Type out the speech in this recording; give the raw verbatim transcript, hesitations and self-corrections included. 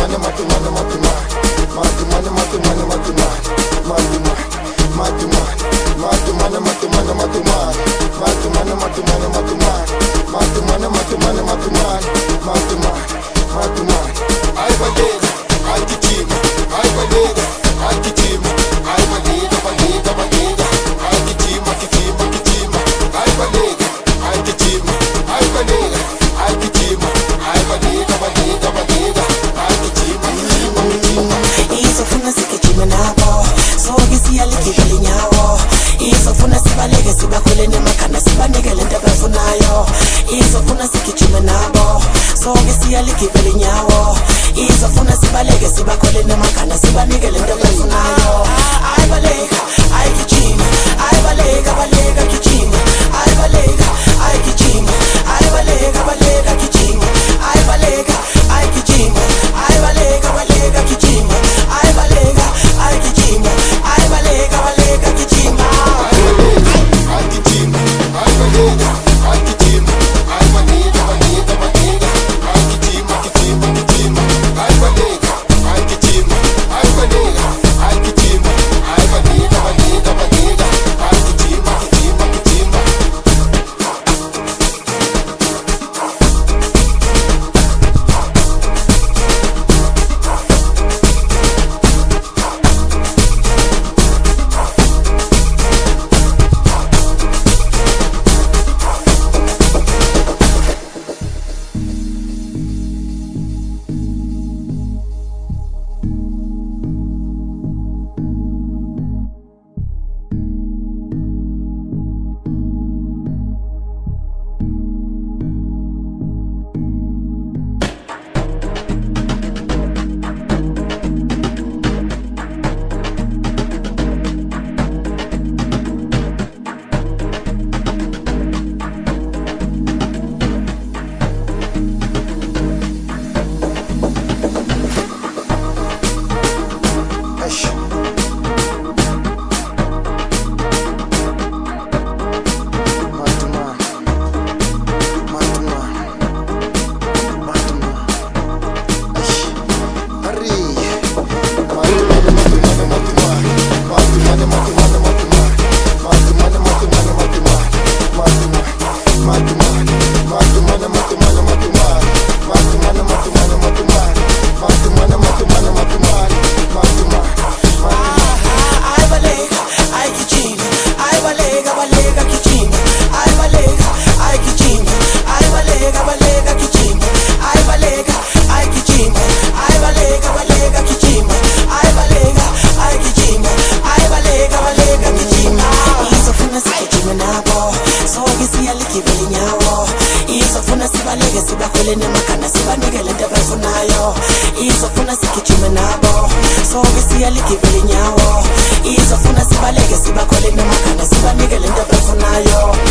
matumane matumane matumane matumane matumane matumane matumane matumane matumane matumane matumane matumane matumane matumane matumane matumane matumane matumane matumane ay balega ay kichima ay balega ay kichima ay balega balega balega ay kichima kichima kichima ay balega ay kichima ay balega ay kichima ay balega balega balega ay kichima kichima izo funa sikichima nabo so gisiya likiveli nyawo izo funa sibaleke sibakhole nemakhanda sibanikele into abafunayo izo funa sikichima nabo so gisiya likiveli nyawo izo funa sibaleke sibakhole nemakhanda sibanikele into abafunayo ay baleka ay kichima ay baleka baleka kichima ay baleka ay kichima ay baleka baleka kichima ay baleka ay kichima ay baleka baleka kichima ay baleka ay kichima ay baleka baleka kichima ay kichima ay balega ay kichima ay balega balega balega ay kichima kichima kichima ay balega ay kichima ay balega ay kichima ay balega balega balega ay kichima kichima kichima sibakhole nemakhanda sibanikele into abafunayo izofuna sikichime nabo so gisiya ligibele nyawo izofuna sibaleke sibakhole nemakhanda sibanikele into abafunayo